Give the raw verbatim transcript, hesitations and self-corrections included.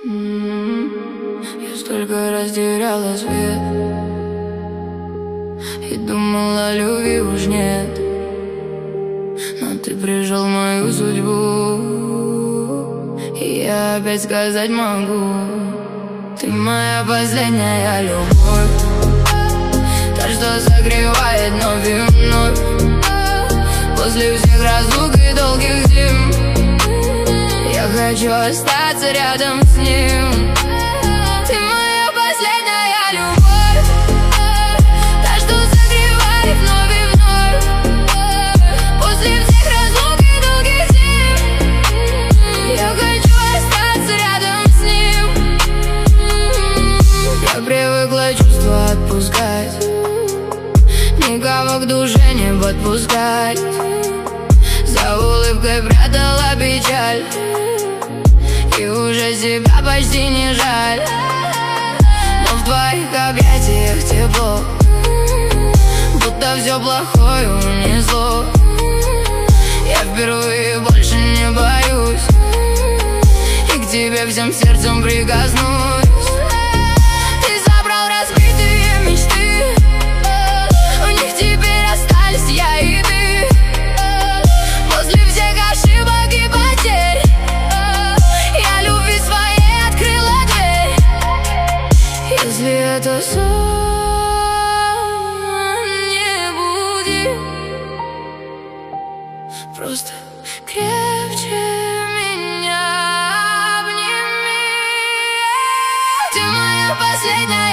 Я столько раз теряла свет и думала, любви уж нет, но ты прижал мою судьбу, и я опять сказать могу: ты моя последняя любовь, та, что согревает вновь и вновь после всех разлук и долгих зим. Я хочу остаться рядом с ним. Ты моя последняя любовь, та, что согревает вновь и вновь после всех разлук и долгих зим. Я хочу остаться рядом с ним. Я привыкла чувства отпускать, никого к душе не подпускать, за улыбкой прятала печаль, и уже себя почти не жаль. Но в твоих объятиях тепло, будто все плохое унесло. Я впервые больше не боюсь, и к тебе всем сердцем прикоснусь. Ты забрал разбитые мечты, в них теперь остались я и ты. После всех ошибок и потерь я любви своей открыла дверь. Если это сон, не буди, просто крепче меня обними. Ты моя последняя